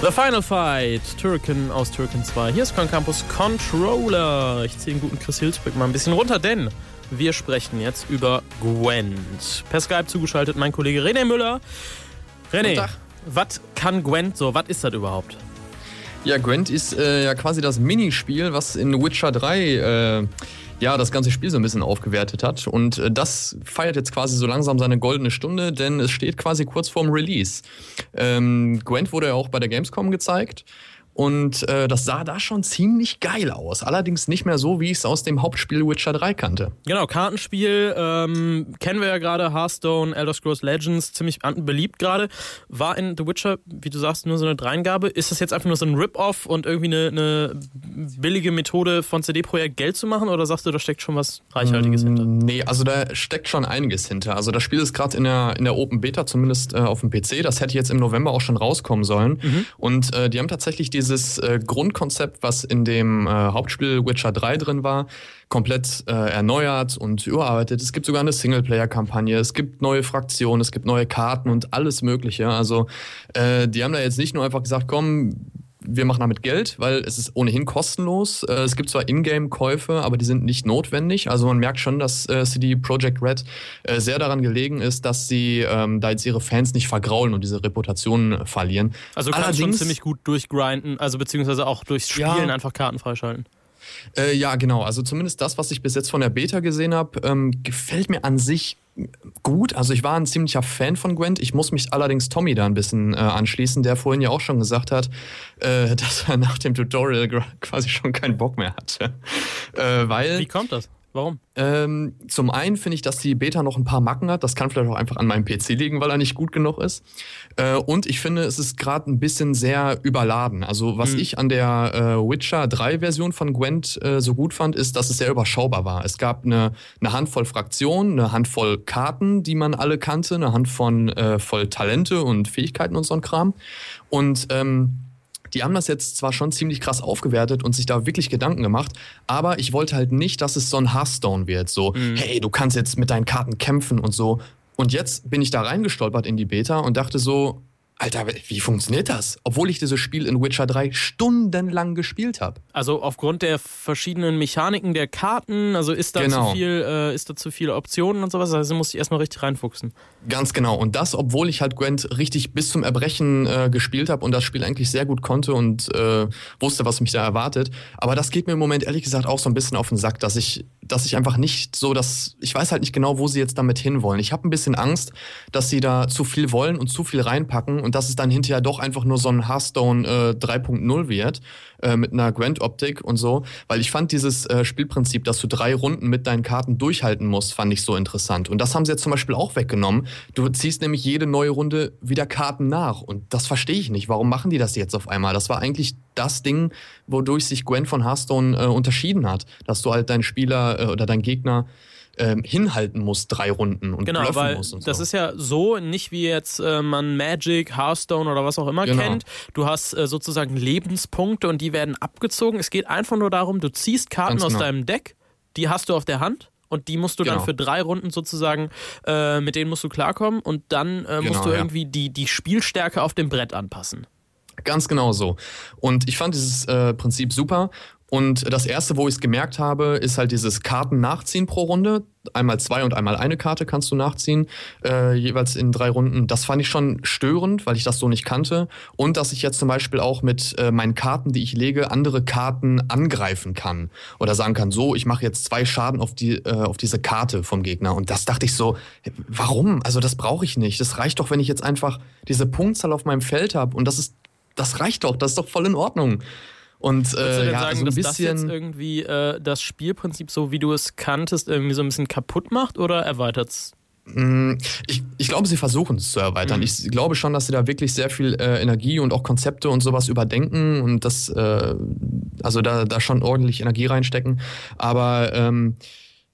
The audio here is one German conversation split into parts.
The Final Fight, Turrican aus Turrican 2. Hier ist Köln Campus Controller. Ich ziehe den guten Chris Hilsbeck mal ein bisschen runter, denn wir sprechen jetzt über Gwent. Per Skype zugeschaltet mein Kollege René Müller. René, was kann Gwent so? Was ist das überhaupt? Ja, Gwent ist ja quasi das Minispiel, was in Witcher 3 das ganze Spiel so ein bisschen aufgewertet hat. Und das feiert jetzt quasi so langsam seine goldene Stunde, denn es steht quasi kurz vorm Release. Gwent wurde ja auch bei der Gamescom gezeigt. Und das sah da schon ziemlich geil aus. Allerdings nicht mehr so, wie ich es aus dem Hauptspiel Witcher 3 kannte. Genau, Kartenspiel kennen wir ja gerade. Hearthstone, Elder Scrolls Legends, ziemlich beliebt gerade. War in The Witcher, wie du sagst, nur so eine Dreingabe. Ist das jetzt einfach nur so ein Rip-Off und irgendwie eine billige Methode von CD Projekt Geld zu machen? Oder sagst du, da steckt schon was Reichhaltiges hinter? Nee, also da steckt schon einiges hinter. Also das Spiel ist gerade in der Open Beta, zumindest auf dem PC. Das hätte jetzt im November auch schon rauskommen sollen. Und die haben tatsächlich dieses Grundkonzept, was in dem Hauptspiel Witcher 3 drin war, komplett erneuert und überarbeitet. Es gibt sogar eine Singleplayer-Kampagne, es gibt neue Fraktionen, es gibt neue Karten und alles Mögliche. Also die haben da jetzt nicht nur einfach gesagt, komm, wir machen damit Geld, weil es ist ohnehin kostenlos. Es gibt zwar Ingame-Käufe, aber die sind nicht notwendig. Also man merkt schon, dass CD Projekt Red sehr daran gelegen ist, dass sie da jetzt ihre Fans nicht vergraulen und diese Reputation verlieren. Also du kannst schon ziemlich gut durchgrinden, also beziehungsweise auch durchs Spielen einfach Karten freischalten. Ja, genau. Also zumindest das, was ich bis jetzt von der Beta gesehen habe, gefällt mir an sich gut. Also ich war ein ziemlicher Fan von Gwent. Ich muss mich allerdings Tommy da ein bisschen anschließen, der vorhin ja auch schon gesagt hat, dass er nach dem Tutorial quasi schon keinen Bock mehr hatte. Wie kommt das? Warum? Zum einen finde ich, dass die Beta noch ein paar Macken hat. Das kann vielleicht auch einfach an meinem PC liegen, weil er nicht gut genug ist. Und ich finde, es ist gerade ein bisschen sehr überladen. Also was ich an der Witcher 3 Version von Gwent so gut fand, ist, dass es sehr überschaubar war. Es gab eine Handvoll Fraktionen, eine Handvoll Karten, die man alle kannte, eine Handvoll voll Talente und Fähigkeiten und so ein Kram. Und die haben das jetzt zwar schon ziemlich krass aufgewertet und sich da wirklich Gedanken gemacht, aber ich wollte halt nicht, dass es so ein Hearthstone wird. So, hey, du kannst jetzt mit deinen Karten kämpfen und so. Und jetzt bin ich da reingestolpert in die Beta und dachte so, Alter, wie funktioniert das? Obwohl ich dieses Spiel in Witcher 3 stundenlang gespielt habe. Also aufgrund der verschiedenen Mechaniken der Karten, also ist da zu viel Optionen und sowas, also muss ich erstmal richtig reinfuchsen. Ganz genau. Und das, obwohl ich halt Gwent richtig bis zum Erbrechen gespielt habe und das Spiel eigentlich sehr gut konnte und wusste, was mich da erwartet. Aber das geht mir im Moment ehrlich gesagt auch so ein bisschen auf den Sack, dass ich einfach nicht so, ich weiß halt nicht genau, wo sie jetzt damit hinwollen. Ich habe ein bisschen Angst, dass sie da zu viel wollen und zu viel reinpacken und dass es dann hinterher doch einfach nur so ein Hearthstone 3.0 wird mit einer Gwent-Optik und so. Weil ich fand dieses Spielprinzip, dass du 3 Runden mit deinen Karten durchhalten musst, fand ich so interessant. Und das haben sie jetzt zum Beispiel auch weggenommen. Du ziehst nämlich jede neue Runde wieder Karten nach. Und das verstehe ich nicht. Warum machen die das jetzt auf einmal? Das war eigentlich das Ding, wodurch sich Gwent von Hearthstone unterschieden hat. Dass du halt deinen Spieler oder deinen Gegner hinhalten muss 3 Runden und genau, bluffen muss und so. Das ist ja so, nicht wie jetzt man Magic, Hearthstone oder was auch immer kennt. Du hast sozusagen Lebenspunkte und die werden abgezogen. Es geht einfach nur darum, du ziehst Karten aus deinem Deck, die hast du auf der Hand und die musst du dann für 3 Runden sozusagen, mit denen musst du klarkommen und dann musst du irgendwie die Spielstärke auf dem Brett anpassen. Ganz genau so. Und ich fand dieses Prinzip super. Und das erste, wo ich es gemerkt habe, ist halt dieses Karten nachziehen pro Runde. Einmal 2 und einmal eine Karte kannst du nachziehen, jeweils in 3 Runden. Das fand ich schon störend, weil ich das so nicht kannte. Und dass ich jetzt zum Beispiel auch mit meinen Karten, die ich lege, andere Karten angreifen kann. Oder sagen kann, so, ich mache jetzt 2 Schaden auf diese Karte vom Gegner. Und das dachte ich so, warum? Also das brauche ich nicht. Das reicht doch, wenn ich jetzt einfach diese Punktzahl auf meinem Feld habe. Und das reicht doch, das ist doch voll in Ordnung. Und würdest du denn sagen, also dass das jetzt irgendwie das Spielprinzip, so wie du es kanntest, irgendwie so ein bisschen kaputt macht oder erweitert es? Ich glaube, sie versuchen es zu erweitern. Ich glaube schon, dass sie da wirklich sehr viel Energie und auch Konzepte und sowas überdenken und das also da schon ordentlich Energie reinstecken. Aber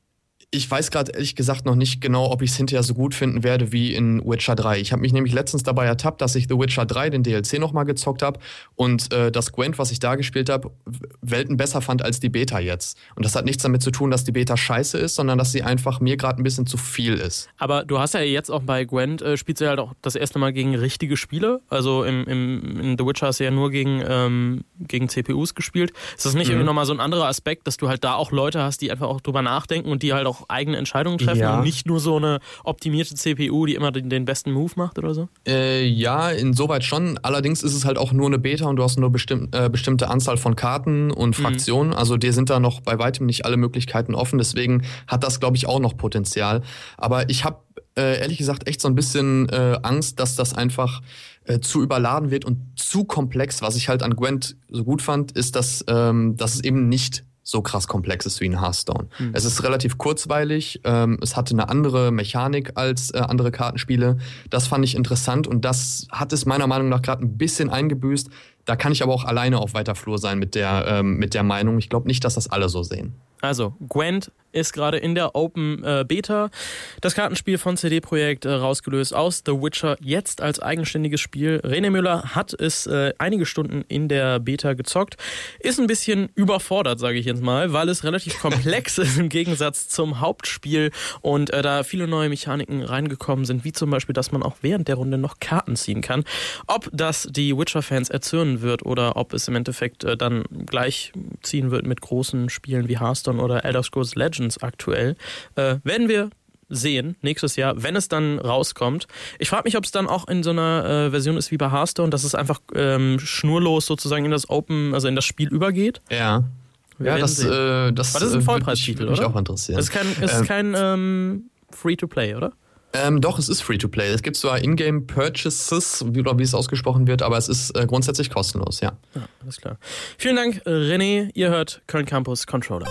Ich weiß gerade ehrlich gesagt noch nicht genau, ob ich es hinterher so gut finden werde wie in Witcher 3. Ich habe mich nämlich letztens dabei ertappt, dass ich The Witcher 3, den DLC, nochmal gezockt habe und das Gwent, was ich da gespielt habe, Welten besser fand als die Beta jetzt. Und das hat nichts damit zu tun, dass die Beta scheiße ist, sondern dass sie einfach mir gerade ein bisschen zu viel ist. Aber du hast ja jetzt auch bei Gwent, spielst du ja halt auch das erste Mal gegen richtige Spieler. Also in The Witcher hast du ja nur gegen CPUs gespielt. Ist das nicht irgendwie nochmal so ein anderer Aspekt, dass du halt da auch Leute hast, die einfach auch drüber nachdenken und die halt auch eigene Entscheidungen treffen und nicht nur so eine optimierte CPU, die immer den besten Move macht oder so? Ja, insoweit schon. Allerdings ist es halt auch nur eine Beta und du hast nur bestimmte Anzahl von Karten und Fraktionen. Also dir sind da noch bei weitem nicht alle Möglichkeiten offen. Deswegen hat das, glaube ich, auch noch Potenzial. Aber ich habe ehrlich gesagt echt so ein bisschen Angst, dass das einfach zu überladen wird und zu komplex. Was ich halt an Gwent so gut fand, ist, dass es eben nicht so krass komplex ist wie in Hearthstone. Es ist relativ kurzweilig, es hatte eine andere Mechanik als andere Kartenspiele. Das fand ich interessant und das hat es meiner Meinung nach gerade ein bisschen eingebüßt. Da kann ich aber auch alleine auf weiter Flur sein mit der Meinung. Ich glaube nicht, dass das alle so sehen. Also, Gwent ist gerade in der Open Beta. Das Kartenspiel von CD Projekt rausgelöst aus The Witcher, jetzt als eigenständiges Spiel. René Müller hat es einige Stunden in der Beta gezockt. Ist ein bisschen überfordert, sage ich jetzt mal, weil es relativ komplex ist im Gegensatz zum Hauptspiel und da viele neue Mechaniken reingekommen sind, wie zum Beispiel, dass man auch während der Runde noch Karten ziehen kann. Ob das die Witcher-Fans erzürnen wird oder ob es im Endeffekt dann gleich ziehen wird mit großen Spielen wie Hearthstone oder Elder Scrolls Legends aktuell, werden wir sehen nächstes Jahr, wenn es dann rauskommt. Ich frage mich, ob es dann auch in so einer Version ist wie bei Hearthstone, dass es einfach schnurlos sozusagen in das Open, also in das Spiel übergeht. Ja. Das aber das ist ein Vollpreistitel, oder? Würde mich auch interessieren. Das ist kein Free-to-Play, oder? Doch, es ist Free-to-Play. Es gibt zwar In-Game-Purchases, wie es ausgesprochen wird, aber es ist grundsätzlich kostenlos, ja. Alles klar. Vielen Dank, René. Ihr hört Köln Campus Controller.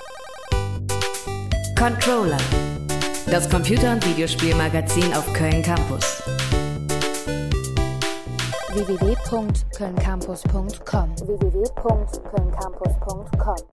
Controller, das Computer- und Videospielmagazin auf Köln Campus. www.kölncampus.com